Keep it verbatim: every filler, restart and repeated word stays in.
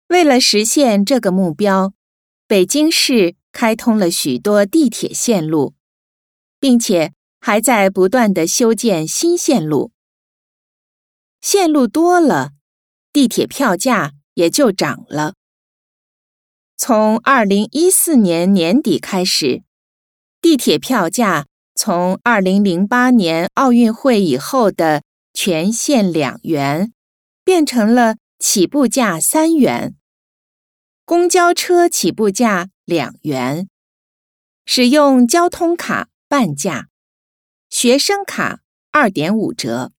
为了实现这个目标，北京市开通了许多地铁线路，并且还在不断地修建新线路。线路多了，地铁票价也就涨了。从二零一四年年底开始，地铁票价从二零零八年奥运会以后的全线两元，变成了起步价三元，公交车起步价两元，使用交通卡半价，学生卡二点五折。